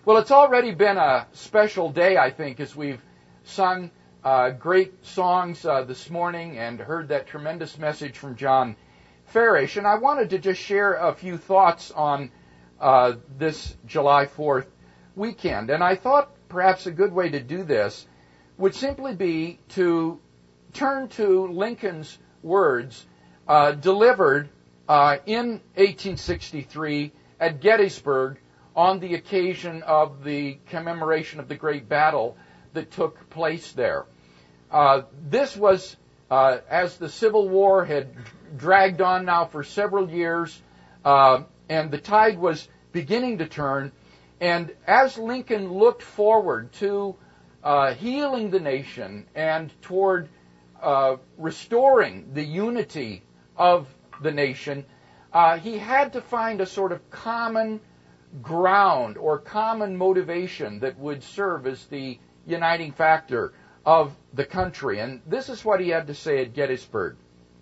Well, it's already been a special day, I think, as we've sung great songs this morning and heard that tremendous message from John Farish. And I wanted to just share a few thoughts on this July 4th weekend. And I thought perhaps a good way to do this would simply be to turn to Lincoln's words delivered in 1863 at Gettysburg on the occasion of the commemoration of the great battle that took place there. This was, as the Civil War had dragged on now for several years, and the tide was beginning to turn, and as Lincoln looked forward to healing the nation and toward restoring the unity of the nation, he had to find a sort of common ground or common motivation that would serve as the uniting factor of the country. And this is what he had to say at Gettysburg.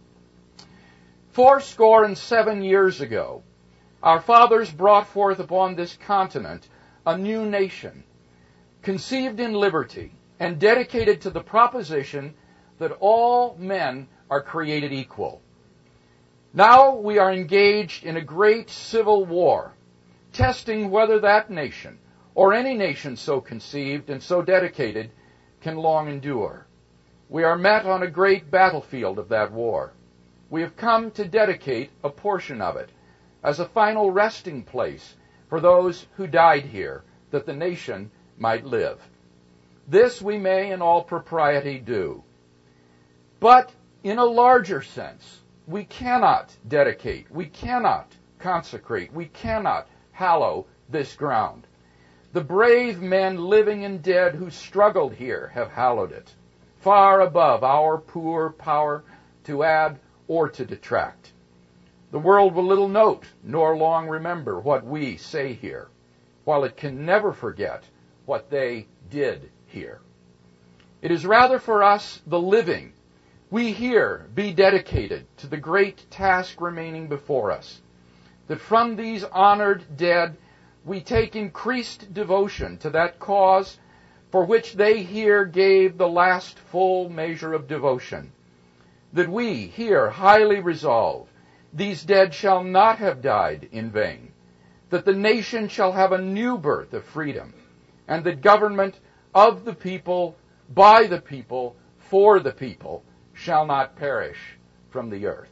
77 years ago, our fathers brought forth upon this continent a new nation, conceived in liberty and dedicated to the proposition that all men are created equal. Now we are engaged in a great civil war, testing whether that nation, or any nation so conceived and so dedicated, can long endure. We are met on a great battlefield of that war. We have come to dedicate a portion of it as a final resting place for those who died here, that the nation might live. This we may in all propriety do. But in a larger sense, we cannot dedicate, we cannot consecrate, we cannot hallow this ground. The brave men living and dead who struggled here have hallowed it, far above our poor power to add or to detract. The world will little note nor long remember what we say here, while it can never forget what they did here. It is rather for us, the living, we here be dedicated to the great task remaining before us, that from these honored dead we take increased devotion to that cause for which they here gave the last full measure of devotion, that we here highly resolve these dead shall not have died in vain, that the nation shall have a new birth of freedom, and that government of the people, by the people, for the people, shall not perish from the earth.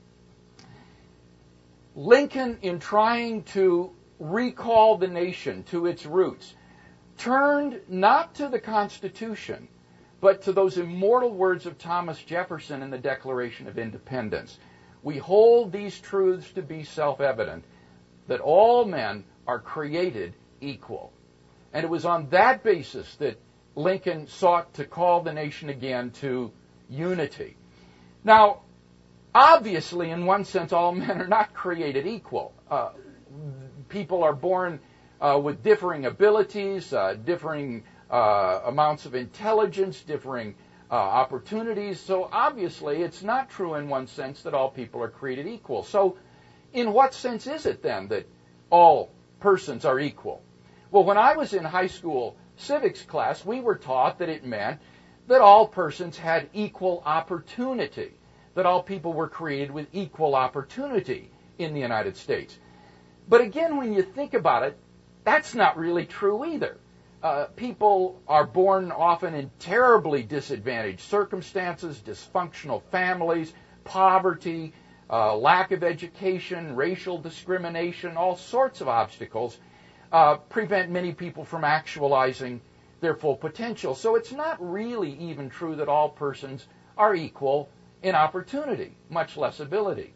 Lincoln, in trying to recall the nation to its roots, turned not to the Constitution, but to those immortal words of Thomas Jefferson in the Declaration of Independence. We hold these truths to be self-evident, that all men are created equal. And it was on that basis that Lincoln sought to call the nation again to unity. Now, obviously, in one sense, all men are not created equal. People are born with differing abilities, differing amounts of intelligence, differing opportunities. So obviously, it's not true in one sense that all people are created equal. So in what sense is it then that all persons are equal? Well, when I was in high school civics class, we were taught that it meant that all persons had equal opportunity, that all people were created with equal opportunity in the United States. But again, when you think about it, that's not really true either. People are born often in terribly disadvantaged circumstances, dysfunctional families, poverty, lack of education, racial discrimination, all sorts of obstacles prevent many people from actualizing their full potential. So it's not really even true that all persons are equal in opportunity, much less ability.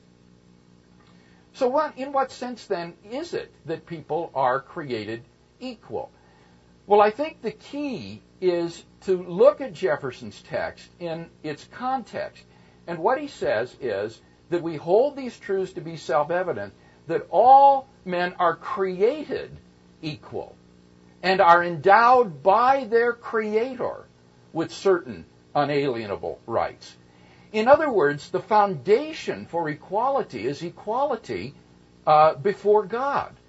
So in what sense then is it that people are created equal? Well, I think the key is to look at Jefferson's text in its context. And what he says is that we hold these truths to be self-evident, that all men are created equal and are endowed by their Creator with certain unalienable rights. In other words, the foundation for equality is equality before God.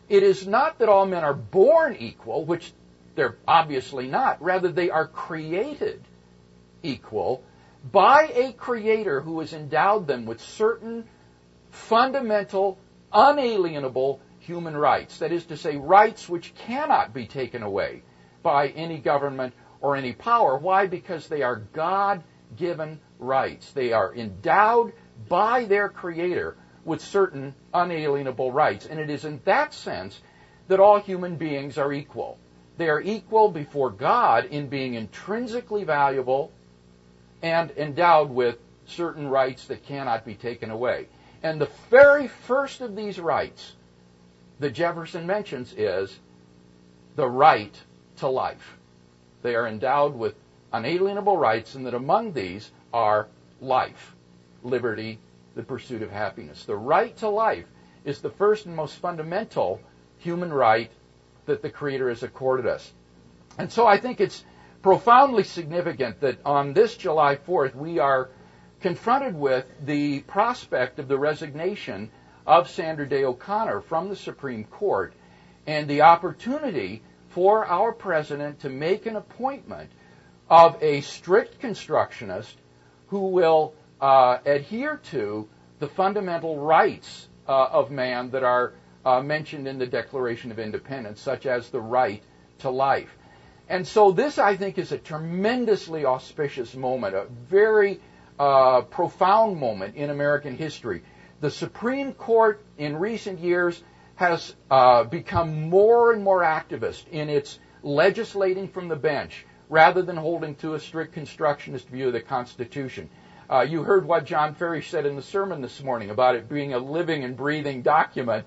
it is not that all men are born equal, which they're obviously not. Rather, they are created equal by a Creator who has endowed them with certain fundamental, unalienable human rights. That is to say, rights which cannot be taken away by any government or any power. Why? Because they are God-given rights. They are endowed by their Creator with certain unalienable rights. And it is in that sense that all human beings are equal. They are equal before God in being intrinsically valuable and endowed with certain rights that cannot be taken away. And the very first of these rights that Jefferson mentions is the right to life. They are endowed with unalienable rights, and that among these are life, liberty, the pursuit of happiness. The right to life is the first and most fundamental human right that the Creator has accorded us. And so I think it's profoundly significant that on this July 4th we are confronted with the prospect of the resignation of Sandra Day O'Connor from the Supreme Court and the opportunity for our president to make an appointment of a strict constructionist who will adhere to the fundamental rights of man that are mentioned in the Declaration of Independence, such as the right to life. And so this, I think, is a tremendously auspicious moment, a very profound moment in American history. The Supreme Court in recent years has become more and more activist in its legislating from the bench rather than holding to a strict constructionist view of the Constitution. You heard what John Ferry said in the sermon this morning about it being a living and breathing document,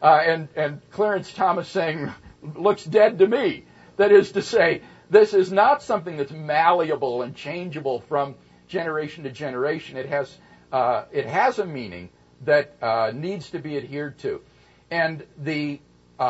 and Clarence Thomas saying, looks dead to me. That is to say, this is not something that's malleable and changeable from generation to generation. It has a meaning that needs to be adhered to. And the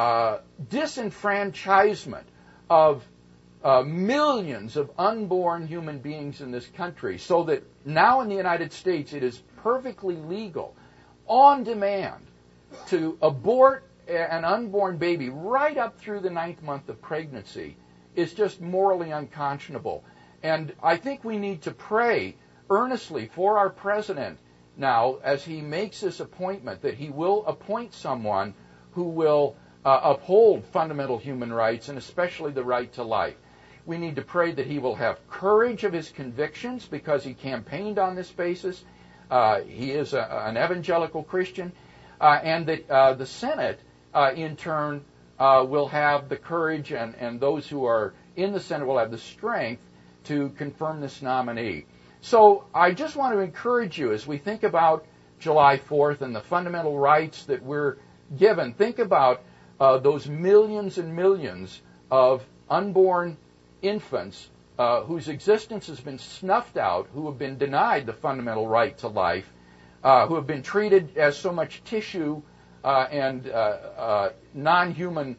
disenfranchisement of millions of unborn human beings in this country, so that now in the United States it is perfectly legal, on demand, to abort an unborn baby right up through the 9th month of pregnancy, is just morally unconscionable. And I think we need to pray earnestly for our president now as he makes this appointment, that he will appoint someone who will uphold fundamental human rights, and especially the right to life. We need to pray that he will have courage of his convictions, because he campaigned on this basis. He is an evangelical Christian. And that the Senate, in turn, will have the courage, and those who are in the Senate will have the strength to confirm this nominee. So I just want to encourage you, as we think about July 4th and the fundamental rights that we're given, think about those millions and millions of unborn infants whose existence has been snuffed out, who have been denied the fundamental right to life, who have been treated as so much tissue and non-human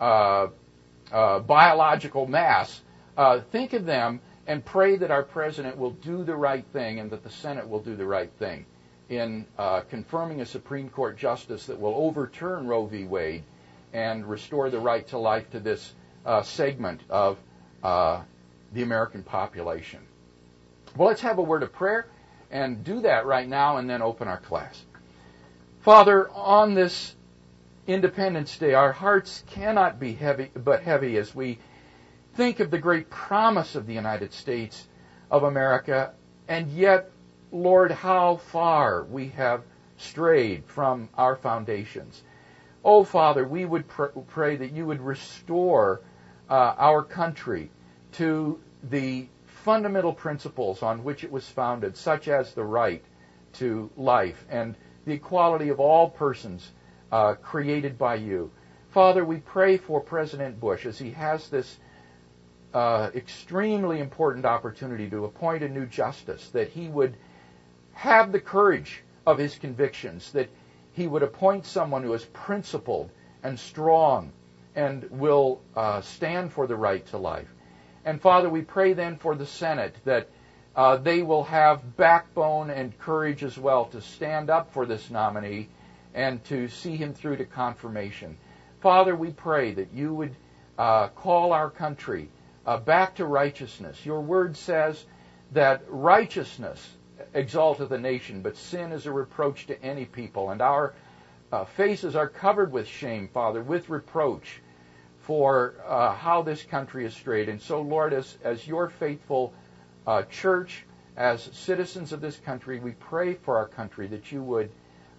biological mass. Think of them and pray that our president will do the right thing, and that the Senate will do the right thing in confirming a Supreme Court justice that will overturn Roe v. Wade and restore the right to life to this segment of the American population. Well, let's have a word of prayer and do that right now, and then open our class. Father, on this Independence Day, our hearts cannot be heavy as we think of the great promise of the United States of America, and yet, Lord, how far we have strayed from our foundations. Oh, Father, we would pray that you would restore our country to the fundamental principles on which it was founded, such as the right to life and the equality of all persons created by you. Father, we pray for President Bush as he has this extremely important opportunity to appoint a new justice, that he would have the courage of his convictions, that he would appoint someone who is principled and strong and will stand for the right to life. And Father, we pray then for the Senate, that they will have backbone and courage as well to stand up for this nominee and to see him through to confirmation. Father, we pray that you would call our country back to righteousness. Your word says that righteousness exalteth a nation, but sin is a reproach to any people. And our faces are covered with shame, Father, with reproach for how this country is strayed. And so, Lord, as your faithful church, as citizens of this country, we pray for our country that you would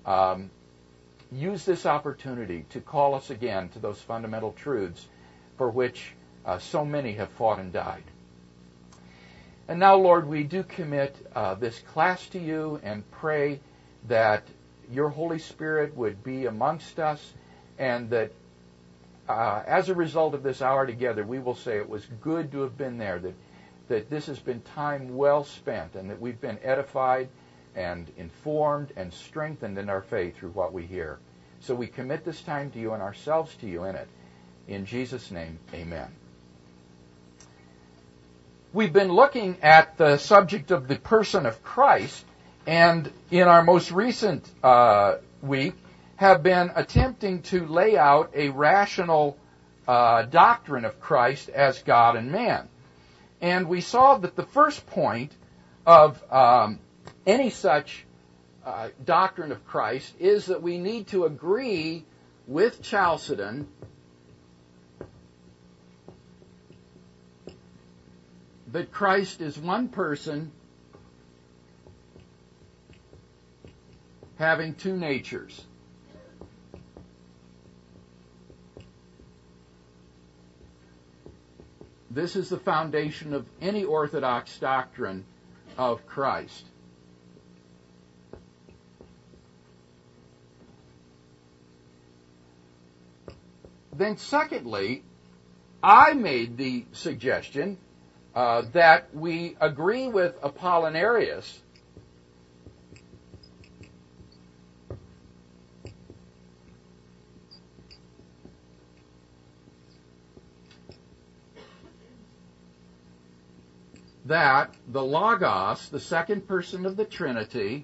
use this opportunity to call us again to those fundamental truths for which so many have fought and died. And now, Lord, we do commit this class to you and pray that your Holy Spirit would be amongst us, and that as a result of this hour together, we will say it was good to have been there, that this has been time well spent, and that we've been edified and informed and strengthened in our faith through what we hear. So we commit this time to you and ourselves to you in it. In Jesus' name, amen. We've been looking at the subject of the person of Christ, and in our most recent week have been attempting to lay out a rational doctrine of Christ as God and man. And we saw that the first point of any such doctrine of Christ is that we need to agree with Chalcedon that Christ is one person having two natures. This is the foundation of any orthodox doctrine of Christ. Then secondly, I made the suggestion that we agree with Apollinarius that the Logos, the second person of the Trinity,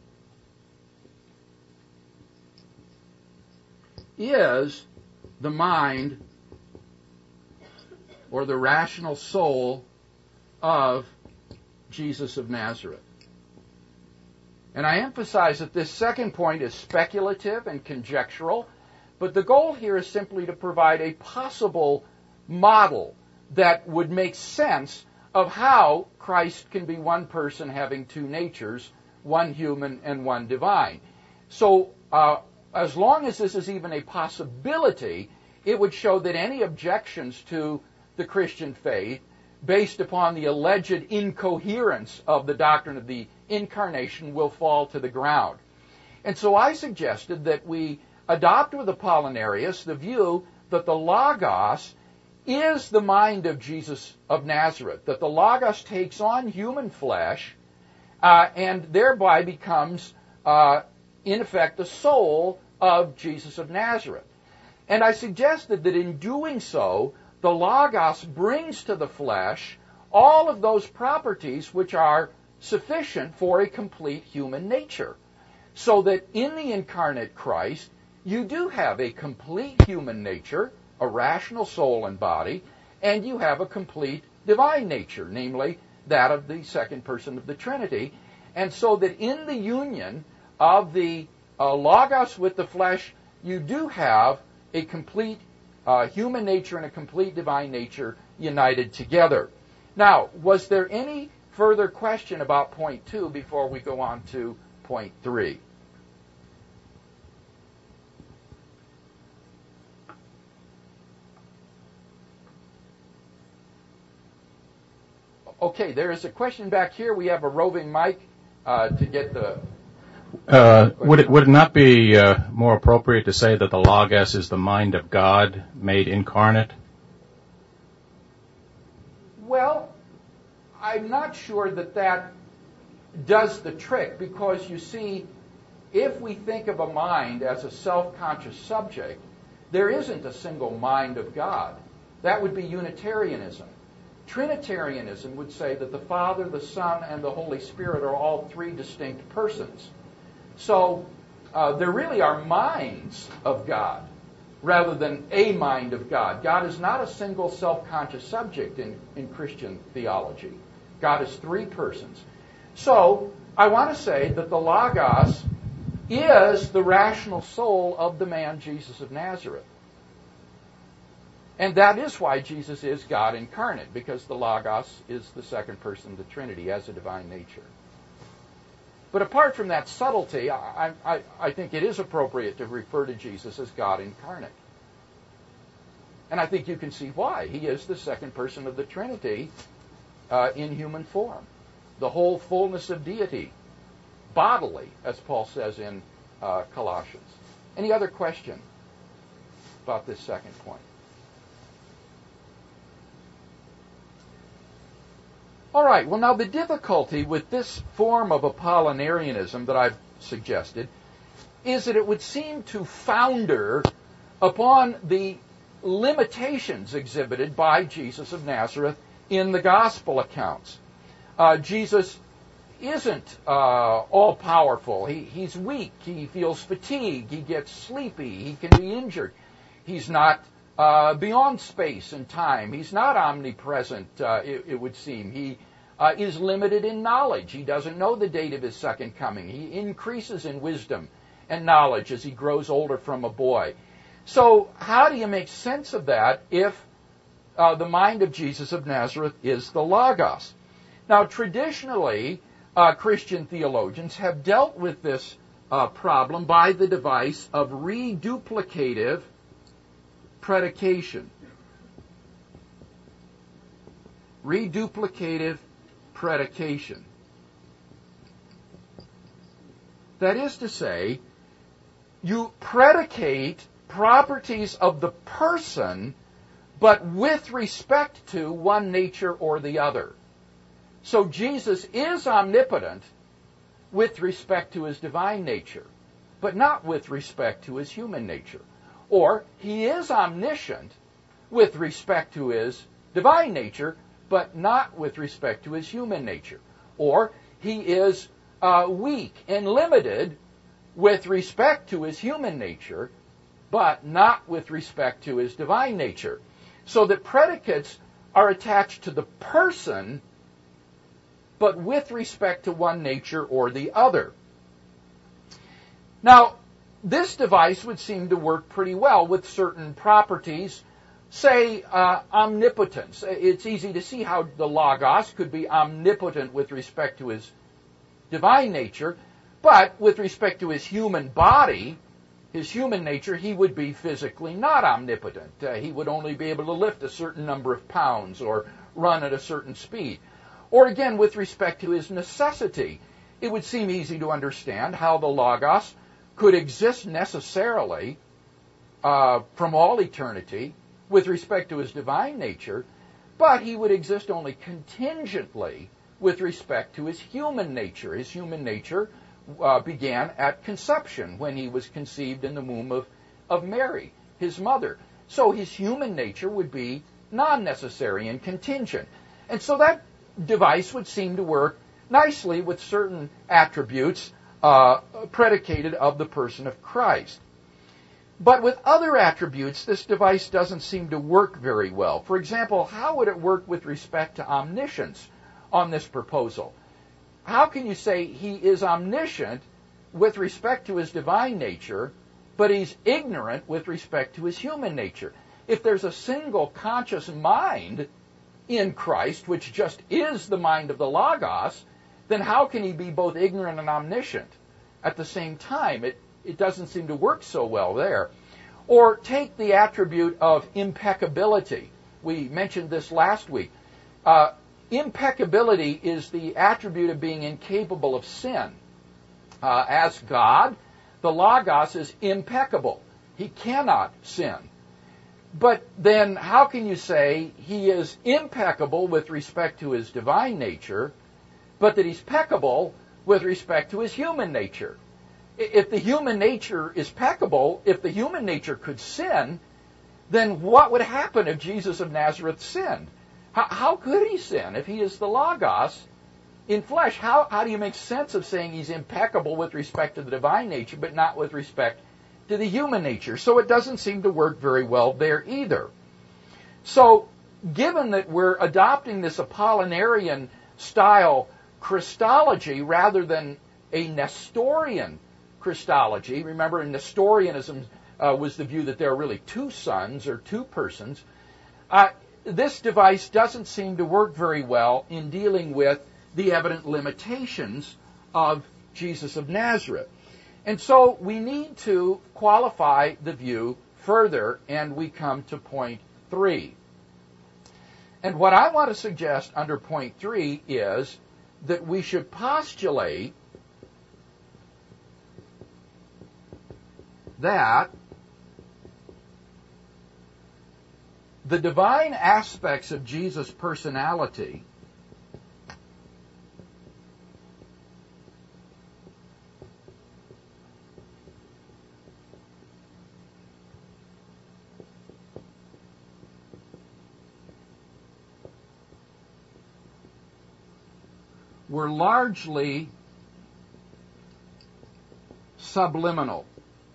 is the mind or the rational soul of Jesus of Nazareth. And I emphasize that this second point is speculative and conjectural, but the goal here is simply to provide a possible model that would make sense of how Christ can be one person having two natures, one human and one divine. So as long as this is even a possibility, it would show that any objections to the Christian faith based upon the alleged incoherence of the doctrine of the incarnation will fall to the ground. And so I suggested that we adopt with Apollinarius the view that the Logos is the mind of Jesus of Nazareth, that the Logos takes on human flesh and thereby becomes, in effect, the soul of Jesus of Nazareth. And I suggested that in doing so, the Logos brings to the flesh all of those properties which are sufficient for a complete human nature. So that in the incarnate Christ, you do have a complete human nature, a rational soul and body, and you have a complete divine nature, namely that of the second person of the Trinity. And so that in the union of the Logos with the flesh, you do have a complete human nature and a complete divine nature united together. Now, was there any further question about point 2 before we go on to point 3? Okay, there is a question back here. We have a roving mic to get the... Would it not be more appropriate to say that the Logos is the mind of God made incarnate? Well, I'm not sure that does the trick, because you see, if we think of a mind as a self-conscious subject, there isn't a single mind of God. That would be Unitarianism. Trinitarianism would say that the Father, the Son, and the Holy Spirit are all three distinct persons. So there really are minds of God. rather than a mind of God. God is not a single self-conscious subject in Christian theology. God is three persons. So, I want to say that the Logos is the rational soul of the man Jesus of Nazareth. And that is why Jesus is God incarnate, because the Logos is the second person of the Trinity, as a divine nature. But apart from that subtlety, I think it is appropriate to refer to Jesus as God incarnate. And I think you can see why. He is the second person of the Trinity in human form. The whole fullness of deity, bodily, as Paul says in Colossians. Any other question about this second point? All right, well, now the difficulty with this form of Apollinarianism that I've suggested is that it would seem to founder upon the limitations exhibited by Jesus of Nazareth in the gospel accounts. Jesus isn't all-powerful. He's weak. He feels fatigue. He gets sleepy. He can be injured. He's not beyond space and time. He's not omnipresent, it would seem. He is limited in knowledge. He doesn't know the date of his second coming. He increases in wisdom and knowledge as he grows older from a boy. So how do you make sense of that if the mind of Jesus of Nazareth is the Logos? Now, traditionally, Christian theologians have dealt with this problem by the device of reduplicative predication. Reduplicative predication. That is to say, you predicate properties of the person, but with respect to one nature or the other. So Jesus is omnipotent with respect to his divine nature, but not with respect to his human nature. Or he is omniscient with respect to his divine nature, but not with respect to his human nature. Or he is weak and limited with respect to his human nature, but not with respect to his divine nature. So that predicates are attached to the person, but with respect to one nature or the other. Now, this device would seem to work pretty well with certain properties. Say, omnipotence. It's easy to see how the Logos could be omnipotent with respect to his divine nature, but with respect to his human body, his human nature, he would be physically not omnipotent. He would only be able to lift a certain number of pounds or run at a certain speed. Or again, with respect to his necessity, it would seem easy to understand how the Logos could exist necessarily from all eternity with respect to his divine nature, but he would exist only contingently with respect to his human nature. His human nature began at conception, when he was conceived in the womb of Mary, his mother. So his human nature would be non-necessary and contingent. And so that device would seem to work nicely with certain attributes predicated of the person of Christ. But with other attributes, this device doesn't seem to work very well. For example, how would it work with respect to omniscience on this proposal? How can you say he is omniscient with respect to his divine nature, but he's ignorant with respect to his human nature? If there's a single conscious mind in Christ, which just is the mind of the Logos, then how can he be both ignorant and omniscient at the same time? It doesn't seem to work so well there. Or take the attribute of impeccability. We mentioned this last week. Impeccability is the attribute of being incapable of sin. As God, the Logos is impeccable. He cannot sin. But then how can you say he is impeccable with respect to his divine nature, but that he's peccable with respect to his human nature? If the human nature is peccable, if the human nature could sin, then what would happen if Jesus of Nazareth sinned? How could he sin if he is the Logos in flesh? How do you make sense of saying he's impeccable with respect to the divine nature, but not with respect to the human nature. So it doesn't seem to work very well there either. So given that we're adopting this Apollinarian style Christology rather than a Nestorian Christology, remember Nestorianism was the view that there are really two sons or two persons, this device doesn't seem to work very well in dealing with the evident limitations of Jesus of Nazareth. And so we need to qualify the view further, and we come to point 3. And what I want to suggest under point 3 is that we should postulate that the divine aspects of Jesus' personality were largely subliminal.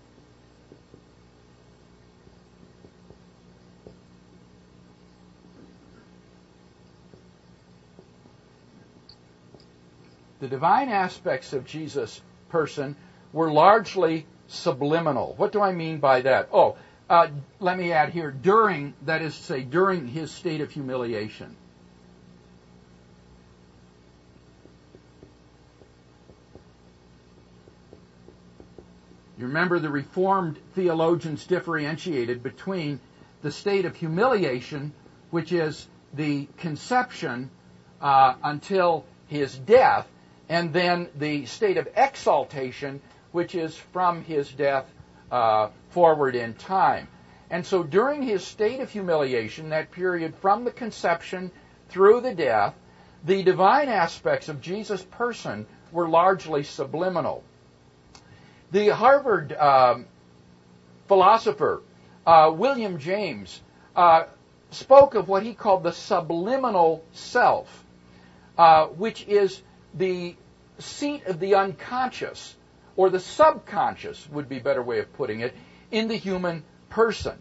The divine aspects of Jesus' person were largely subliminal. What do I mean by that? Let me add here, during his state of humiliation. You remember the Reformed theologians differentiated between the state of humiliation, which is the conception until his death, and then the state of exaltation, which is from his death forward in time. And so during his state of humiliation, that period from the conception through the death, the divine aspects of Jesus' person were largely subliminal. The Harvard philosopher William James spoke of what he called the subliminal self, which is the seat of the unconscious, or the subconscious would be a better way of putting it, in the human person.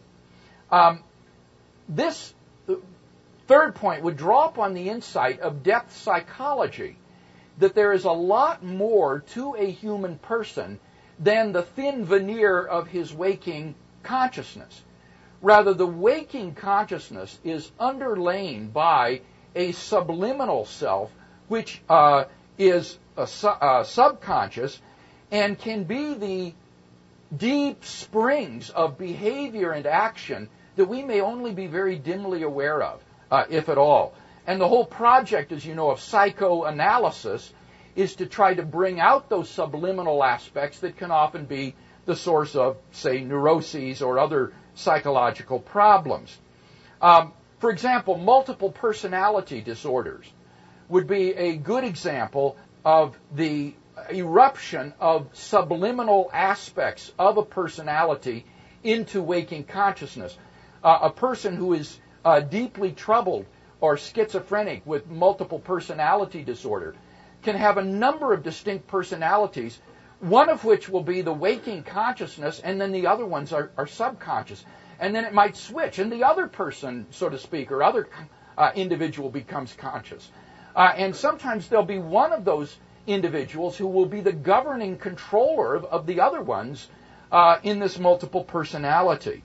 This third point would draw upon the insight of depth psychology, that there is a lot more to a human person than the thin veneer of his waking consciousness. Rather, the waking consciousness is underlain by a subliminal self, which is subconscious and can be the deep springs of behavior and action that we may only be very dimly aware of, if at all. And the whole project, as you know, of psychoanalysis is to try to bring out those subliminal aspects that can often be the source of, say, neuroses or other psychological problems. For example, multiple personality disorders would be a good example of the eruption of subliminal aspects of a personality into waking consciousness. A person who is deeply troubled or schizophrenic with multiple personality disorder can have a number of distinct personalities, one of which will be the waking consciousness, and then the other ones are subconscious. And then it might switch, and the other person, so to speak, or other individual becomes conscious. And sometimes there'll be one of those individuals who will be the governing controller of the other ones in this multiple personality.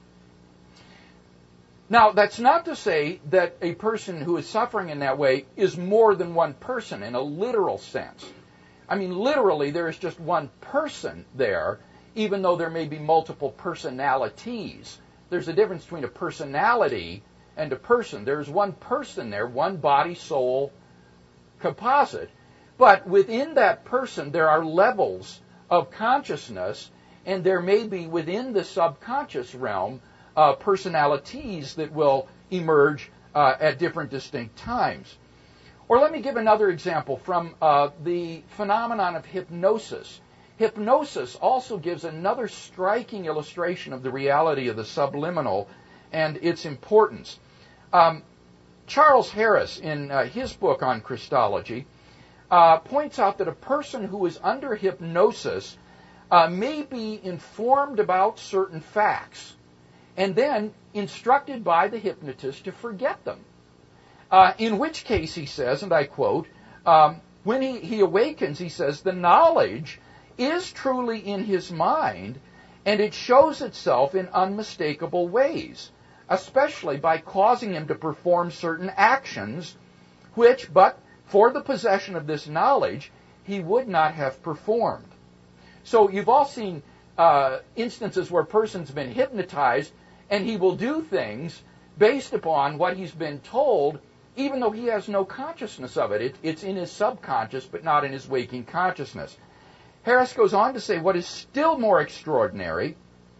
Now, that's not to say that a person who is suffering in that way is more than one person in a literal sense. I mean, literally, there is just one person there, even though there may be multiple personalities. There's a difference between a personality and a person. There's one person there, one body, soul, composite. But within that person, there are levels of consciousness, and there may be within the subconscious realm personalities that will emerge at different distinct times. Or let me give another example from the phenomenon of hypnosis. Hypnosis also gives another striking illustration of the reality of the subliminal and its importance. Charles Harris, in his book on Christology, points out that a person who is under hypnosis may be informed about certain facts and then instructed by the hypnotist to forget them. In which case, he says, and I quote, when he awakens, he says, the knowledge is truly in his mind, and it shows itself in unmistakable ways, especially by causing him to perform certain actions which, but for the possession of this knowledge, he would not have performed. So you've all seen instances where a person's been hypnotized, and he will do things based upon what he's been told, even though he has no consciousness of it. It's in his subconscious, but not in his waking consciousness. Harris goes on to say what is still more extraordinary,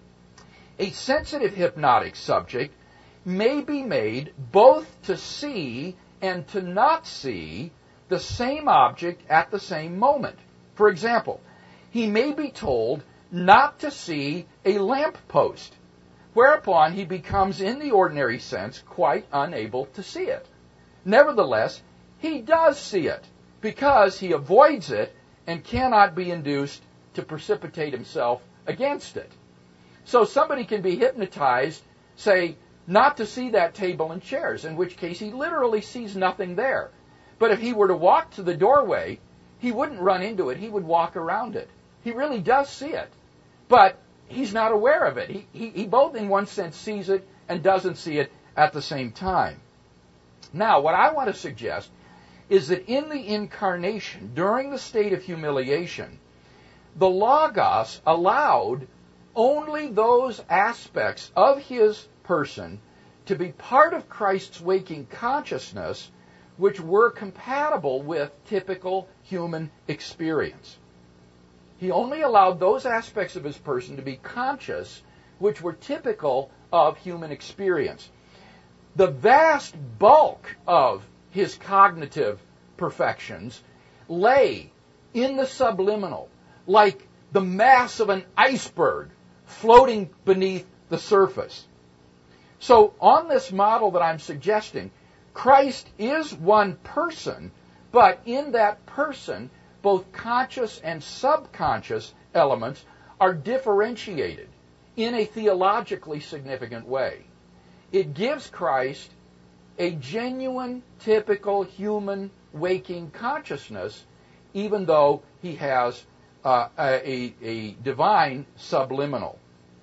a sensitive hypnotic subject may be made both to see and to not see the same object at the same moment. For example, he may be told not to see a lamp post, whereupon he becomes, in the ordinary sense, quite unable to see it. Nevertheless, he does see it, because he avoids it and cannot be induced to precipitate himself against it. So somebody can be hypnotized, say, not to see that table and chairs, in which case he literally sees nothing there. But if he were to walk to the doorway, he wouldn't run into it, he would walk around it. He really does see it, but he's not aware of it. He both in one sense sees it and doesn't see it at the same time. Now, what I want to suggest is that in the incarnation, during the state of humiliation, the Logos allowed only those aspects of his person to be part of Christ's waking consciousness which were compatible with typical human experience. He only allowed those aspects of his person to be conscious which were typical of human experience. The vast bulk of his cognitive perfections lay in the subliminal, like the mass of an iceberg floating beneath the surface. So on this model that I'm suggesting, Christ is one person, but in that person, both conscious and subconscious elements are differentiated in a theologically significant way. It gives Christ a genuine, typical human waking consciousness, even though he has a divine subliminal.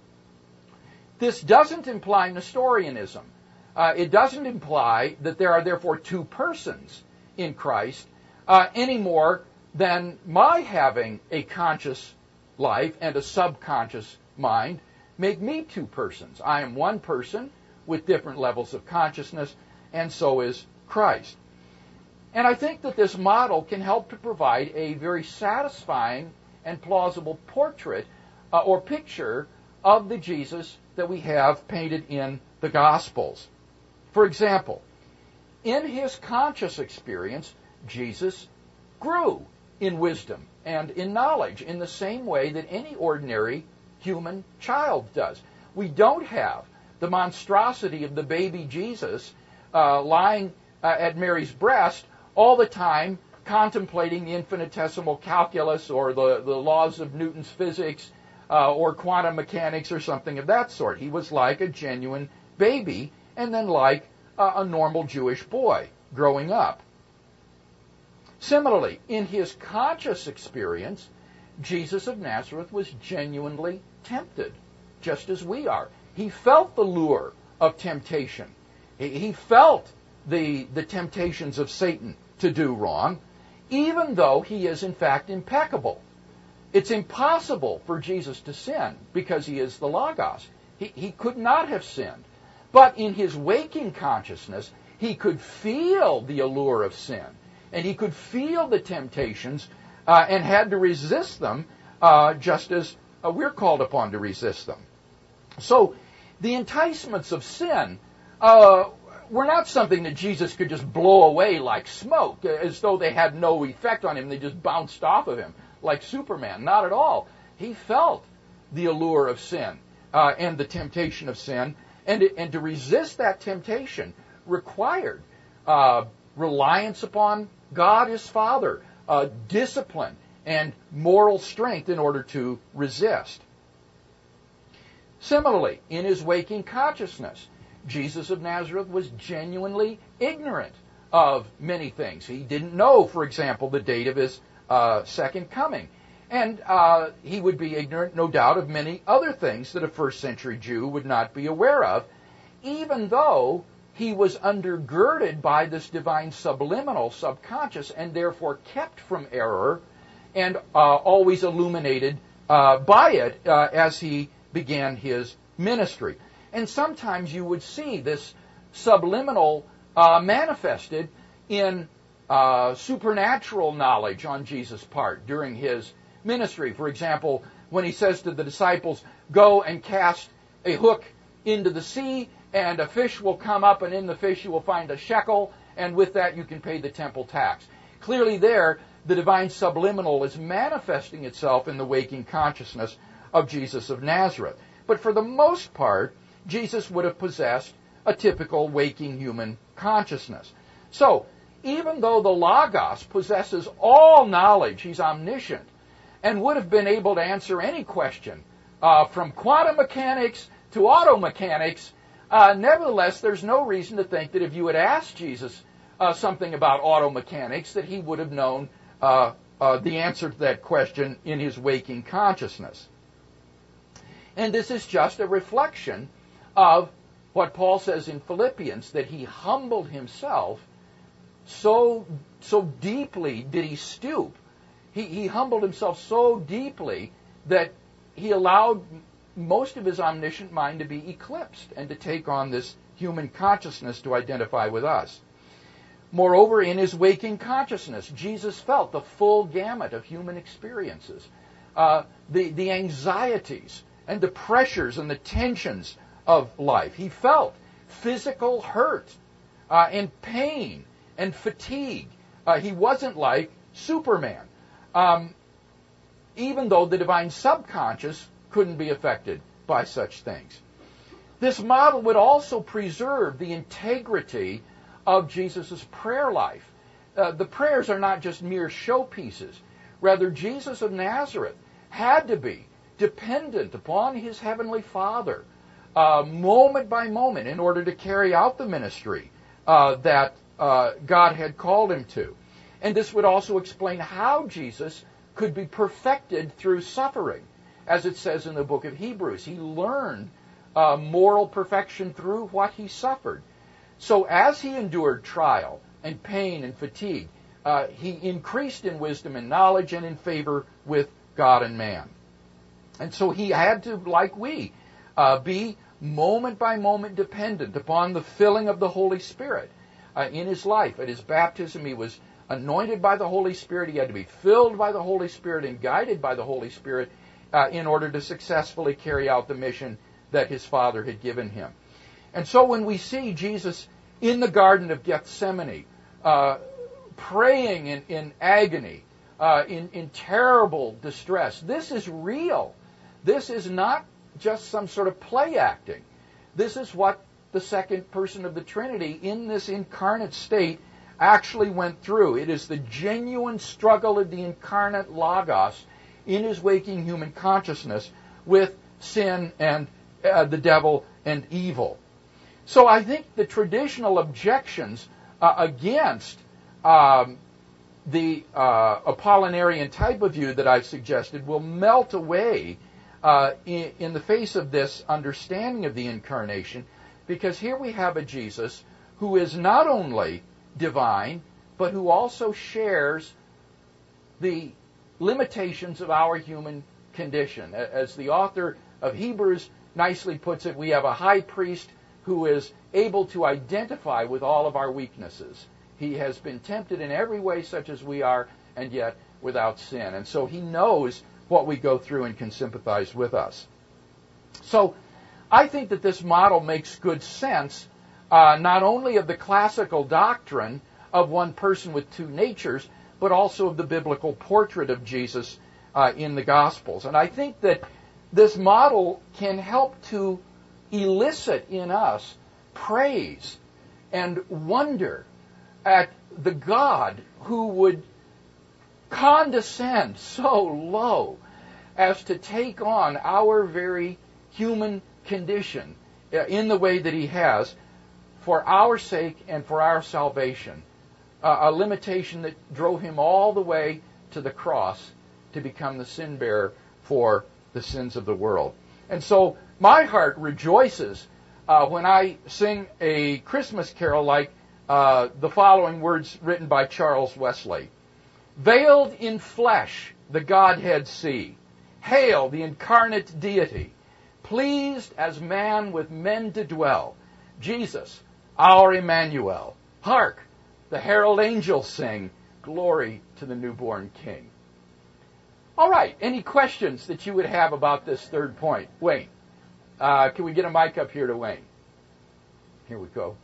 This doesn't imply Nestorianism. It doesn't imply that there are therefore two persons in Christ any more than my having a conscious life and a subconscious mind make me two persons. I am one person with different levels of consciousness, and so is Christ. And I think that this model can help to provide a very satisfying and plausible portrait or picture of the Jesus that we have painted in the Gospels. For example, in his conscious experience, Jesus grew in wisdom and in knowledge in the same way that any ordinary human child does. We don't have the monstrosity of the baby Jesus lying at Mary's breast all the time contemplating the infinitesimal calculus or the laws of Newton's physics or quantum mechanics or something of that sort. He was like a genuine baby and then like a normal Jewish boy growing up. Similarly, in his conscious experience, Jesus of Nazareth was genuinely tempted, just as we are. He felt the lure of temptation. He felt the temptations of Satan to do wrong, even though he is in fact impeccable. It's impossible for Jesus to sin because he is the Logos. He could not have sinned. But in his waking consciousness, he could feel the allure of sin, and he could feel the temptations and had to resist them just as we're called upon to resist them. So the enticements of sin were not something that Jesus could just blow away like smoke, as though they had no effect on him. They just bounced off of him like Superman. Not at all. He felt the allure of sin and the temptation of sin, and to resist that temptation required reliance upon God his Father, discipline, and moral strength in order to resist. Similarly, in his waking consciousness, Jesus of Nazareth was genuinely ignorant of many things. He didn't know, for example, the date of his second coming. And he would be ignorant, no doubt, of many other things that a first century Jew would not be aware of, even though he was undergirded by this divine subliminal, subconscious, and therefore kept from error and always illuminated by it as he began his ministry. And sometimes you would see this subliminal manifested in supernatural knowledge on Jesus' part during his ministry. For example, when he says to the disciples, "Go and cast a hook into the sea, and a fish will come up, and in the fish you will find a shekel, and with that you can pay the temple tax." Clearly there, the divine subliminal is manifesting itself in the waking consciousness of Jesus of Nazareth. But for the most part, Jesus would have possessed a typical waking human consciousness. So, even though the Logos possesses all knowledge, he's omniscient, and would have been able to answer any question, from quantum mechanics to auto mechanics, nevertheless, there's no reason to think that if you had asked Jesus something about auto mechanics, that he would have known the answer to that question in his waking consciousness. And this is just a reflection of what Paul says in Philippians, that he humbled himself so deeply did he stoop. He humbled himself so deeply that he allowed most of his omniscient mind to be eclipsed and to take on this human consciousness to identify with us. Moreover, in his waking consciousness, Jesus felt the full gamut of human experiences, the anxieties and the pressures and the tensions of life. He felt physical hurt and pain and fatigue. He wasn't like Superman, even though the divine subconscious couldn't be affected by such things. This model would also preserve the integrity of Jesus' prayer life. The prayers are not just mere showpieces. Rather, Jesus of Nazareth had to be dependent upon his heavenly Father moment by moment in order to carry out the ministry that God had called him to. And this would also explain how Jesus could be perfected through suffering. As it says in the book of Hebrews, he learned moral perfection through what he suffered. So as he endured trial and pain and fatigue, he increased in wisdom and knowledge and in favor with God and man. And so he had to, like we, be moment by moment dependent upon the filling of the Holy Spirit in his life. At his baptism, he was anointed by the Holy Spirit. He had to be filled by the Holy Spirit and guided by the Holy Spirit in order to successfully carry out the mission that his Father had given him. And so when we see Jesus in the Garden of Gethsemane, praying in agony, in terrible distress, this is real. This is not just some sort of play acting. This is what the second person of the Trinity in this incarnate state actually went through. It is the genuine struggle of the incarnate Logos in his waking human consciousness with sin and the devil and evil. So I think the traditional objections against the Apollinarian type of view that I've suggested will melt away in the face of this understanding of the incarnation, because here we have a Jesus who is not only divine, but who also shares the limitations of our human condition. As the author of Hebrews nicely puts it, we have a high priest who is able to identify with all of our weaknesses. He has been tempted in every way such as we are, and yet without sin. And so he knows what we go through and can sympathize with us. So I think that this model makes good sense, not only of the classical doctrine of one person with two natures, but also of the biblical portrait of Jesus in the Gospels. And I think that this model can help to elicit in us praise and wonder at the God who would condescend so low as to take on our very human condition in the way that he has for our sake and for our salvation, a limitation that drove him all the way to the cross to become the sin bearer for the sins of the world. And so my heart rejoices when I sing a Christmas carol like the following words written by Charles Wesley. Veiled in flesh, the Godhead see. Hail the incarnate deity, pleased as man with men to dwell. Jesus, our Emmanuel. Hark, the herald angels sing, glory to the newborn King. All right, any questions that you would have about this third point? Wayne, can we get a mic up here to Wayne? Here we go.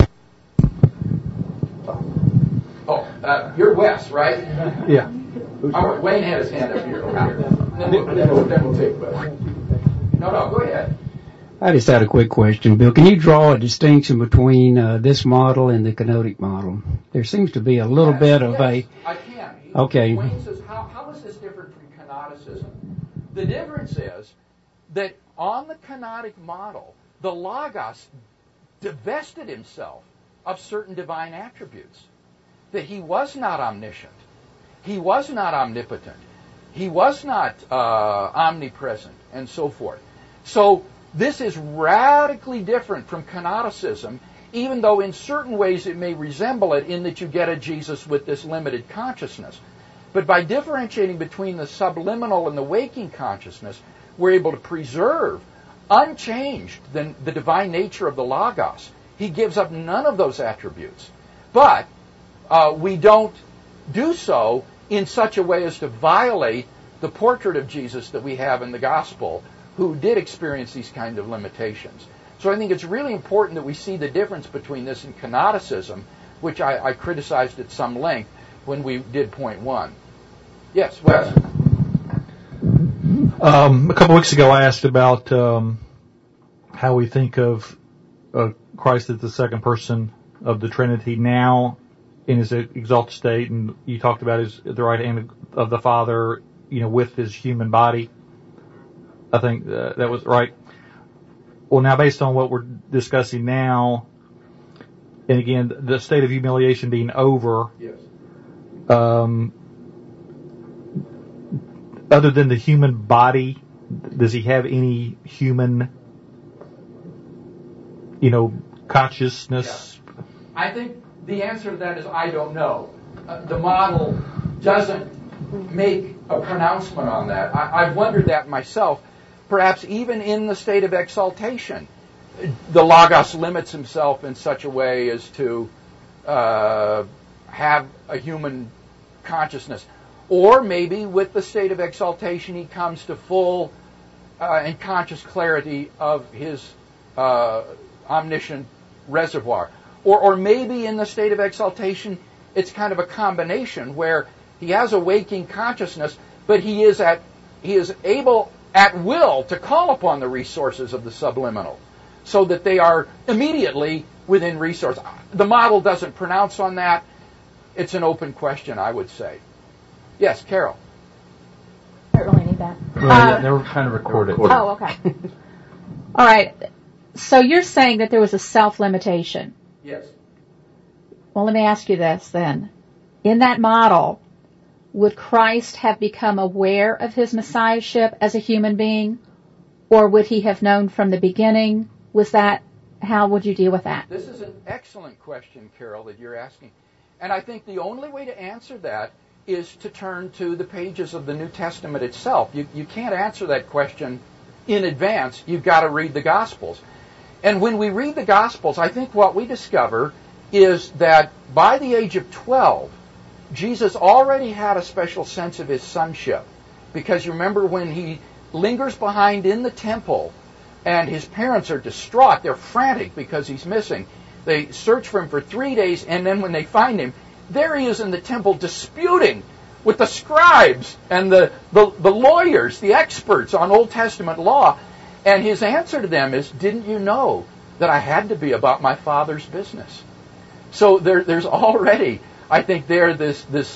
You're Wes, right? Yeah. All right, Wayne had his hand up here. Then we'll take Wes. No, go ahead. I just had a quick question, Bill. Can you draw a distinction between this model and the kenotic model? There seems to be a little bit of I can. Okay. Wayne says, how is this different from kenoticism? The difference is that on the kenotic model, the Logos divested himself of certain divine attributes. That he was not omniscient. He was not omnipotent. He was not omnipresent, and so forth. So this is radically different from kenoticism, even though in certain ways it may resemble it in that you get a Jesus with this limited consciousness. But by differentiating between the subliminal and the waking consciousness, we're able to preserve unchanged the divine nature of the Logos. He gives up none of those attributes. But we don't do so in such a way as to violate the portrait of Jesus that we have in the gospel, who did experience these kind of limitations. So I think it's really important that we see the difference between this and kenoticism, which I criticized at some length when we did point one. Yes, Wes? A couple weeks ago I asked about how we think of Christ as the second person of the Trinity now in his exalted state, and you talked about his at the right hand of the Father, with his human body. I think that was right. Well, now based on what we're discussing now, and again, the state of humiliation being over, yes. Other than the human body, does he have any human, consciousness? Yeah. I think the answer to that is I don't know. The model doesn't make a pronouncement on that. I've wondered that myself. Perhaps even in the state of exaltation, the Logos limits himself in such a way as to have a human consciousness. Or maybe with the state of exaltation he comes to full and conscious clarity of his omniscient reservoir. Or maybe in the state of exaltation it's kind of a combination where he has a waking consciousness, but he is able at will to call upon the resources of the subliminal, so that they are immediately within resource. The model doesn't pronounce on that. It's an open question, I would say. Yes, Carol. I don't really need that. Yeah, they were kind of recorded. Oh, okay. All right. So you're saying that there was a self-limitation. Yes. Well, let me ask you this then. In that model, would Christ have become aware of his messiahship as a human being? Or would he have known from the beginning? How would you deal with that? This is an excellent question, Carol, that you're asking. And I think the only way to answer that is to turn to the pages of the New Testament itself. You can't answer that question in advance. You've got to read the Gospels. And when we read the Gospels, I think what we discover is that by the age of 12, Jesus already had a special sense of his sonship. Because you remember when he lingers behind in the temple and his parents are distraught, they're frantic because he's missing. They search for him for 3 days, and then when they find him, there he is in the temple disputing with the scribes and the lawyers, the experts on Old Testament law. And his answer to them is, didn't you know that I had to be about my Father's business? So there's already, I think, this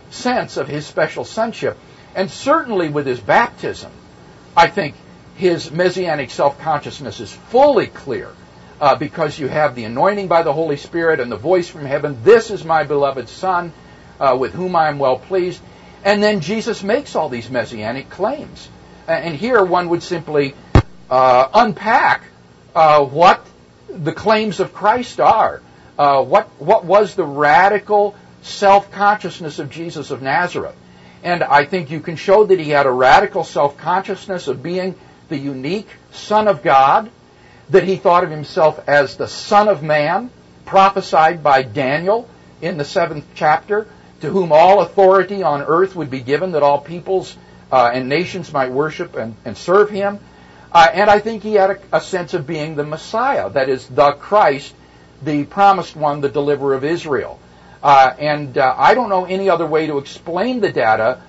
sense of his special sonship. And certainly with his baptism, I think his messianic self-consciousness is fully clear, because you have the anointing by the Holy Spirit and the voice from heaven, "This is my beloved Son, with whom I am well pleased." And then Jesus makes all these messianic claims. And here one would simply unpack what the claims of Christ are. What was the radical self-consciousness of Jesus of Nazareth? And I think you can show that he had a radical self-consciousness of being the unique Son of God, that he thought of himself as the Son of Man, prophesied by Daniel in the 7th chapter, to whom all authority on earth would be given, that all peoples and nations might worship and serve him. And I think he had a sense of being the Messiah, that is, the Christ, the promised one, the deliverer of Israel. And I don't know any other way to explain the data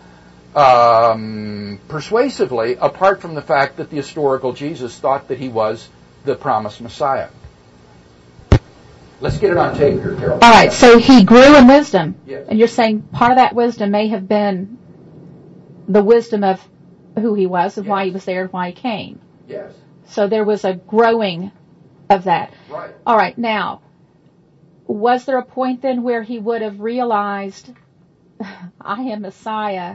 persuasively, apart from the fact that the historical Jesus thought that he was the promised Messiah. Let's get it on tape here, Carol. All right, so he grew in wisdom. Yes. And you're saying part of that wisdom may have been the wisdom of who he was and why he was there and why he came. Yes. So there was a growing of that. Right. All right, now, was there a point then where he would have realized, I am Messiah?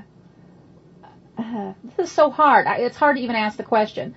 This is so hard. It's hard to even ask the question.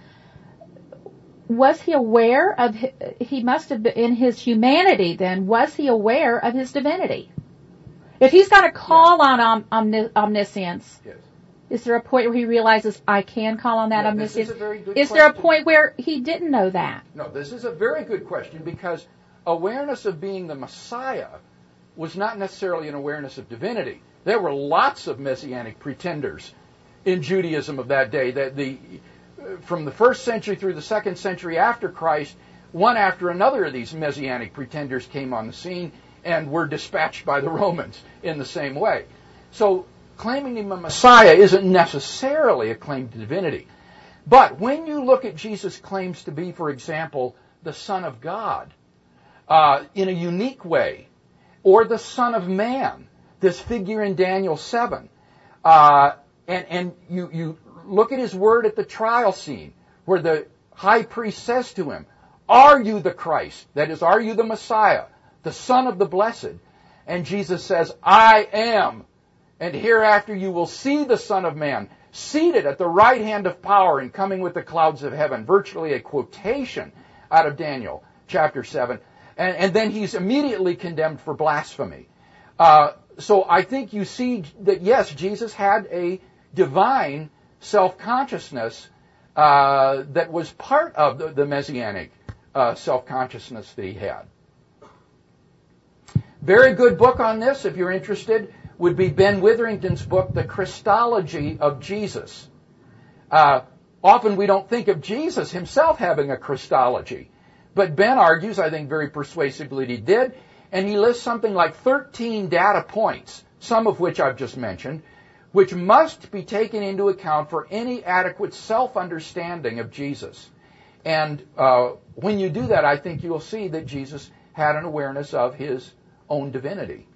Was he aware of, he must have been, in his humanity then, was he aware of his divinity? If he's got a call on omniscience, Yes. is there a point where he realizes, I can call on that Yeah, omniscience? this is a very good Is there a question. point where he didn't know that? No, this is a very good question, because awareness of being the Messiah was not necessarily an awareness of divinity. There were lots of messianic pretenders in Judaism of that day. That from the 1st century through the 2nd century after Christ, one after another of these messianic pretenders came on the scene and were dispatched by the Romans in the same way. So claiming him a Messiah isn't necessarily a claim to divinity. But when you look at Jesus' claims to be, for example, the Son of God, in a unique way, or the Son of Man, this figure in Daniel 7, and you look at his word at the trial scene, where the high priest says to him, "Are you the Christ?" That is, are you the Messiah, the Son of the Blessed? And Jesus says, "I am. And hereafter you will see the Son of Man seated at the right hand of power and coming with the clouds of heaven." Virtually a quotation out of Daniel chapter 7. And then he's immediately condemned for blasphemy. So I think you see that, yes, Jesus had a divine self-consciousness that was part of the messianic self-consciousness that he had. Very good book on this, if you're interested, would be Ben Witherington's book, The Christology of Jesus. Often we don't think of Jesus himself having a Christology, but Ben argues, I think very persuasively, that he did, and he lists something like 13 data points, some of which I've just mentioned, which must be taken into account for any adequate self-understanding of Jesus. And when you do that, I think you'll see that Jesus had an awareness of his own divinity.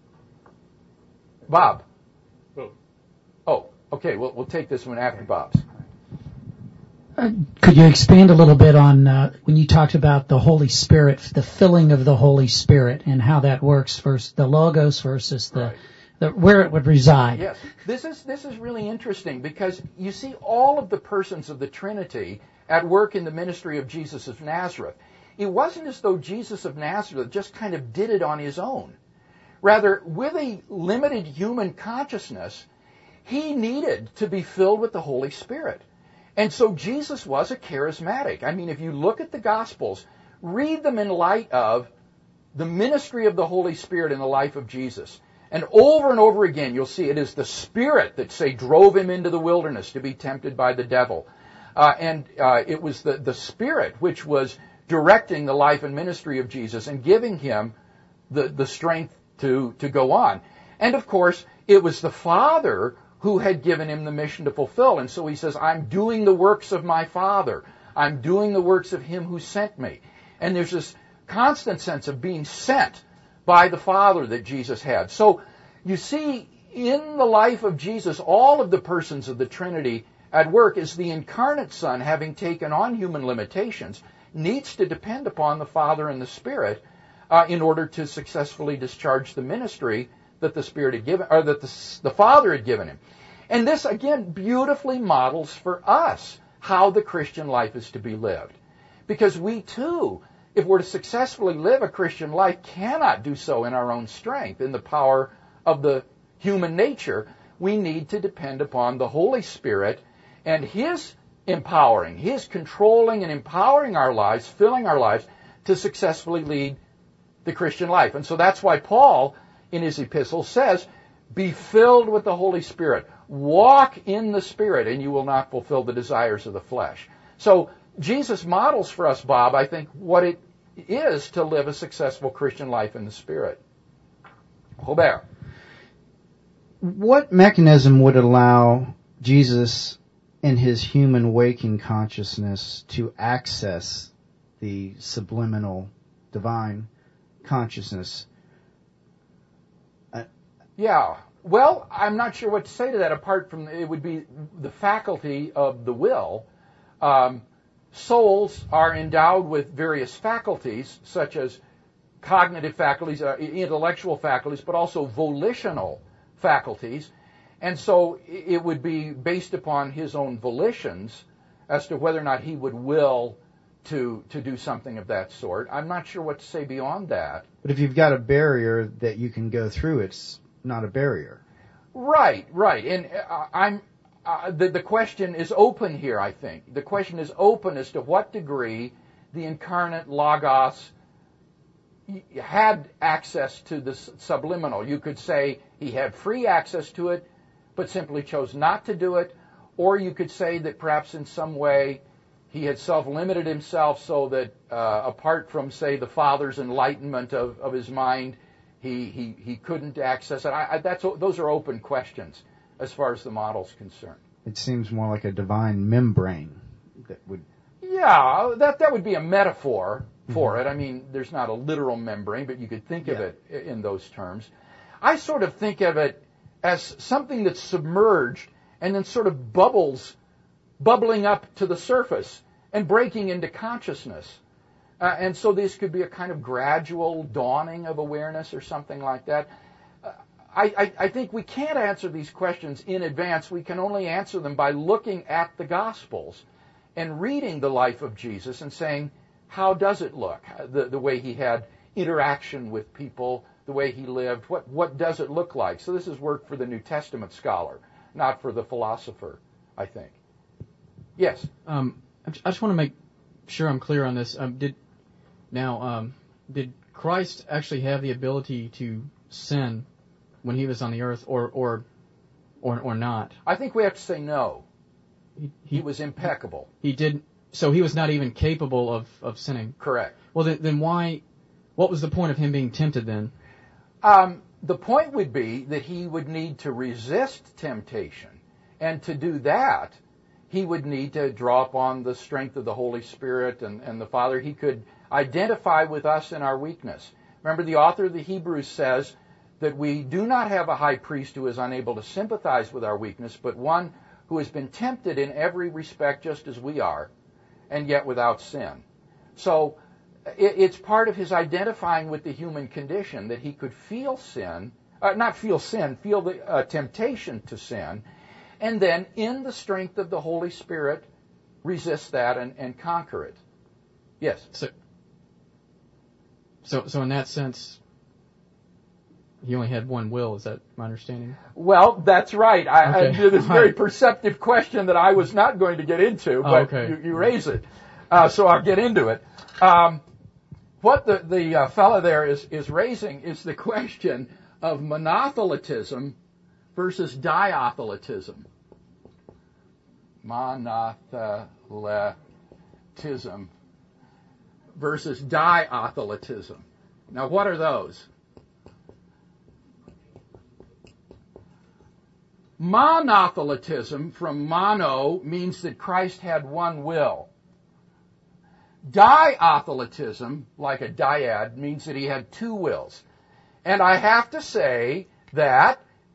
Bob? Oh, okay, we'll take this one after Bob's. Could you expand a little bit on when you talked about the Holy Spirit, the filling of the Holy Spirit, and how that works versus the Logos versus where it would reside? Yes, this is really interesting, because you see all of the persons of the Trinity at work in the ministry of Jesus of Nazareth. It wasn't as though Jesus of Nazareth just kind of did it on his own. Rather, with a limited human consciousness, he needed to be filled with the Holy Spirit. And so Jesus was a charismatic. I mean, if you look at the Gospels, read them in light of the ministry of the Holy Spirit in the life of Jesus. And over again, you'll see it is the Spirit that, say, drove him into the wilderness to be tempted by the devil. And it was the Spirit which was directing the life and ministry of Jesus and giving him the strength to go on. And, of course, it was the Father who had given him the mission to fulfill. And so he says, I'm doing the works of my Father. I'm doing the works of him who sent me. And there's this constant sense of being sent by the Father that Jesus had. So you see, in the life of Jesus, all of the persons of the Trinity at work is the incarnate Son, having taken on human limitations, needs to depend upon the Father and the Spirit in order to successfully discharge the ministry that the Spirit had given, or that the Father had given him. And this, again, beautifully models for us how the Christian life is to be lived. Because we, too, if we're to successfully live a Christian life, cannot do so in our own strength, in the power of the human nature. We need to depend upon the Holy Spirit and His empowering, His controlling and empowering our lives, filling our lives to successfully lead the Christian life. And so that's why Paul, in his epistle, says, be filled with the Holy Spirit. Walk in the Spirit, and you will not fulfill the desires of the flesh. So Jesus models for us, Bob, I think, what it is to live a successful Christian life in the Spirit. Robert. What mechanism would allow Jesus in his human waking consciousness to access the subliminal divine consciousness? Yeah. Well, I'm not sure what to say to that apart from it would be the faculty of the will. Souls are endowed with various faculties, such as cognitive faculties, intellectual faculties, but also volitional faculties. And so it would be based upon his own volitions as to whether or not he would will to do something of that sort. I'm not sure what to say beyond that. But if you've got a barrier that you can go through, it's not a barrier. Right. And the question is open here, I think. The question is open as to what degree the incarnate Logos had access to the subliminal. You could say he had free access to it, but simply chose not to do it. Or you could say that perhaps in some way he had self-limited himself so that apart from, say, the Father's enlightenment of his mind, he couldn't access it. Those are open questions as far as the model's concerned. It seems more like a divine membrane that would... Yeah, that would be a metaphor for it. I mean, there's not a literal membrane, but you could think of it in those terms. I sort of think of it as something that's submerged and then sort of bubbling up to the surface and breaking into consciousness. And so this could be a kind of gradual dawning of awareness or something like that. I think we can't answer these questions in advance. We can only answer them by looking at the Gospels and reading the life of Jesus and saying, how does it look? The way he had interaction with people, the way he lived, what does it look like? So this is work for the New Testament scholar, not for the philosopher, I think. Yes? I just want to make sure I'm clear on this. Did Christ actually have the ability to sin when he was on the earth, or not? I think we have to say no. He was impeccable. He did. So he was not even capable of sinning. Correct. Well, then why? What was the point of him being tempted then? The point would be that he would need to resist temptation, and to do that, he would need to draw upon the strength of the Holy Spirit and the Father. He could identify with us in our weakness. Remember, the author of the Hebrews says that we do not have a high priest who is unable to sympathize with our weakness, but one who has been tempted in every respect just as we are, and yet without sin. So it's part of his identifying with the human condition that he could feel sin, feel the temptation to sin, and then in the strength of the Holy Spirit resist that and conquer it. Yes? So in that sense, he only had one will. Is that my understanding? Well, that's right. I Okay. this very perceptive question that I was not going to get into, but you raise it. So I'll get into it. What the fellow there is raising is the question of monothelitism versus diothelitism. Monothelitism versus diothelitism. Now, what are those? Monothelitism, from mono, means that Christ had one will. Diothelitism, like a dyad, means that he had two wills. And I have to say that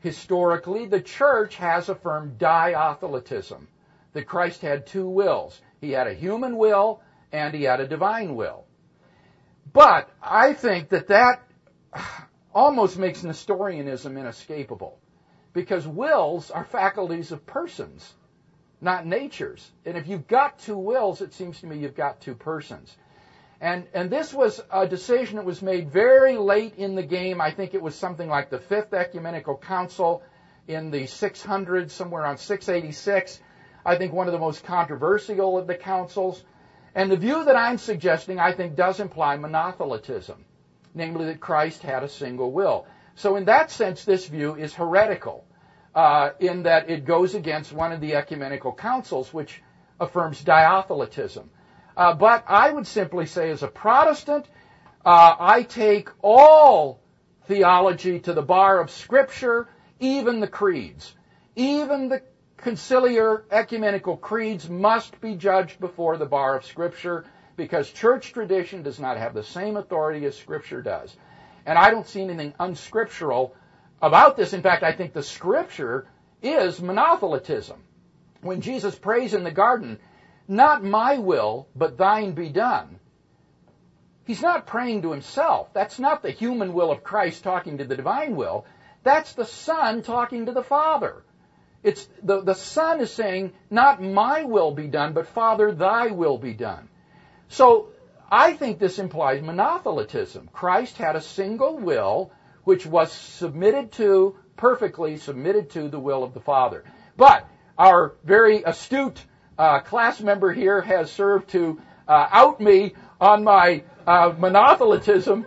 historically, the church has affirmed diotheletism, that Christ had two wills. He had a human will and he had a divine will. But I think that almost makes Nestorianism inescapable, because wills are faculties of persons, not natures. And if you've got two wills, it seems to me you've got two persons. And this was a decision that was made very late in the game. I think it was something like the Fifth Ecumenical Council in the 600s, somewhere around 686. I think one of the most controversial of the councils. And the view that I'm suggesting, I think, does imply monothelitism, namely that Christ had a single will. So in that sense, this view is heretical, in that it goes against one of the ecumenical councils, which affirms diotheletism. But I would simply say, as a Protestant, I take all theology to the bar of Scripture, even the creeds. Even the conciliar ecumenical creeds must be judged before the bar of Scripture, because church tradition does not have the same authority as Scripture does. And I don't see anything unscriptural about this. In fact, I think the Scripture is monothelitism. When Jesus prays in the garden, "Not my will, but thine be done," he's not praying to himself. That's not the human will of Christ talking to the divine will. That's the Son talking to the Father. It's the Son is saying, "Not my will be done, but Father, thy will be done." So I think this implies monothelitism. Christ had a single will which was perfectly submitted to the will of the Father. But our very astute class member here has served to out me on my monothelitism,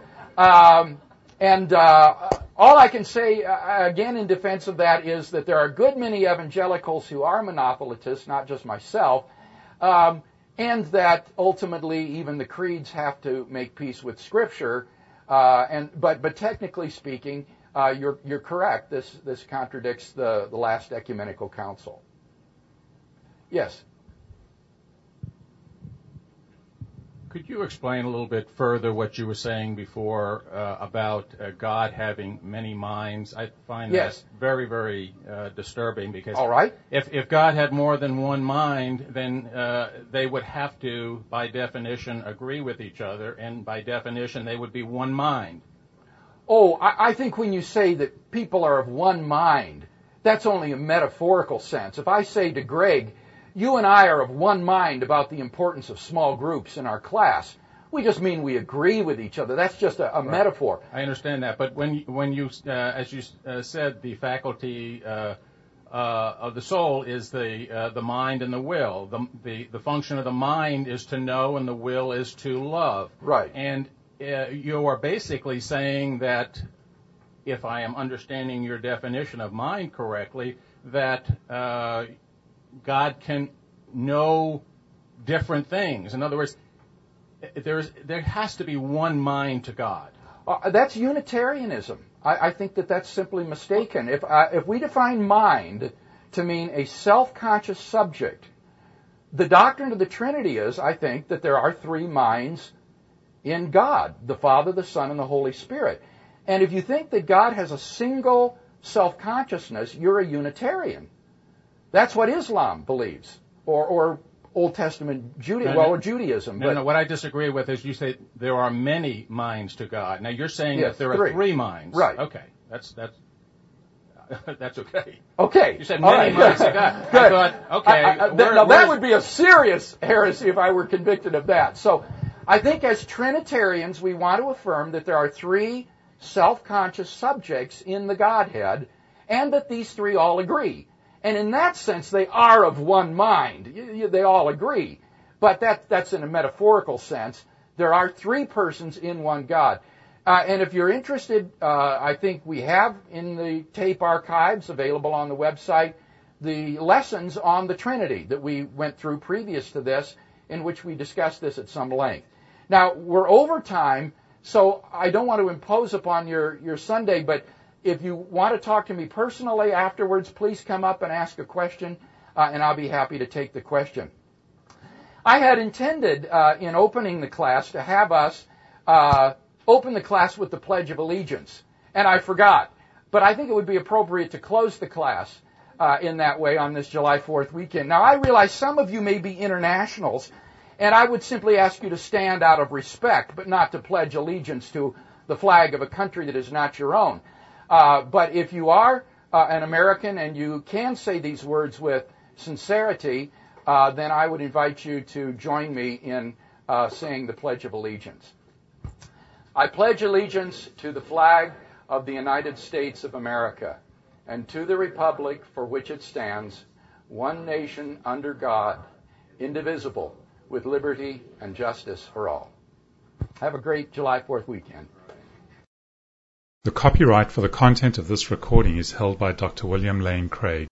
and all I can say, again, in defense of that is that there are a good many evangelicals who are monothelitists, not just myself, and that ultimately even the creeds have to make peace with Scripture. But technically speaking, you're correct. This contradicts the last ecumenical council. Yes. Could you explain a little bit further what you were saying before about God having many minds? I find that very, very disturbing, because all right. If God had more than one mind, then they would have to, by definition, agree with each other, and by definition, they would be one mind. Oh, I think when you say that people are of one mind, that's only a metaphorical sense. If I say to Greg, "You and I are of one mind about the importance of small groups in our class," we just mean we agree with each other. That's just a metaphor. I understand that, but when you as you said, the faculty of the soul is the mind and the will. The function of the mind is to know, and the will is to love. Right. And you are basically saying that, if I am understanding your definition of mind correctly, that God can know different things. In other words, there has to be one mind to God. That's Unitarianism. I think that's simply mistaken. If we define mind to mean a self-conscious subject, the doctrine of the Trinity is, I think, that there are three minds in God: the Father, the Son, and the Holy Spirit. And if you think that God has a single self-consciousness, you're a Unitarian. That's what Islam believes, or Old Testament Judaism. No, what I disagree with is you say there are many minds to God. Now you're saying that there are three minds. Right. Okay. That's okay. Okay. You said many minds to God. Good. I thought, okay. Now that would be a serious heresy if I were convicted of that. So I think as Trinitarians we want to affirm that there are three self-conscious subjects in the Godhead, and that these three all agree. And in that sense, they are of one mind. They all agree. But that's in a metaphorical sense. There are three persons in one God. And if you're interested, I think we have in the tape archives available on the website the lessons on the Trinity that we went through previous to this, in which we discussed this at some length. Now, we're over time, so I don't want to impose upon your Sunday, but if you want to talk to me personally afterwards, please come up and ask a question, and I'll be happy to take the question. I had intended, in opening the class, to have us open the class with the Pledge of Allegiance, and I forgot. But I think it would be appropriate to close the class in that way on this July 4th weekend. Now, I realize some of you may be internationals, and I would simply ask you to stand out of respect, but not to pledge allegiance to the flag of a country that is not your own. But if you are an American and you can say these words with sincerity, then I would invite you to join me in saying the Pledge of Allegiance. I pledge allegiance to the flag of the United States of America and to the republic for which it stands, one nation under God, indivisible, with liberty and justice for all. Have a great July 4th weekend. The copyright for the content of this recording is held by Dr. William Lane Craig.